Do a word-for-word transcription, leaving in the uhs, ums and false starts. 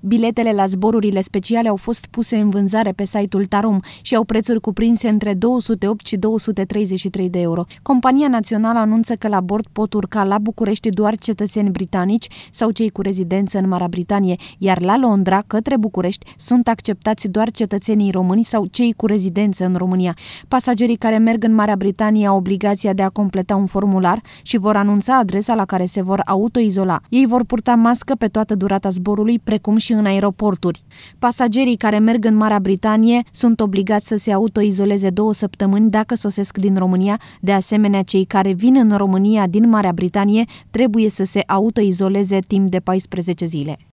Biletele la zborurile speciale au fost puse în vânzare pe site-ul Tarom și au prețuri cuprinse între două sute opt și două sute treizeci și trei de euro. Compania națională anunță că la bord pot urca la București doar cetățeni britanici sau cei cu rezidență în Marea Britanie, iar la Londra, către București, sunt acceptați doar cetățenii români sau cei cu rezidență în România. Pasagerii care merg în Marea Britanie au obligația de a completa un formular și vor anunța adresa la care se vor autoizola. Ei vor purta mască pe toată durata zborului, precum și în aeroporturi. Pasagerii care merg în Marea Britanie sunt obligați să se autoizoleze două săptămâni dacă sosesc din România. De asemenea, cei care vin în România din Marea Britanie trebuie să se autoizoleze timp de paisprezece zile.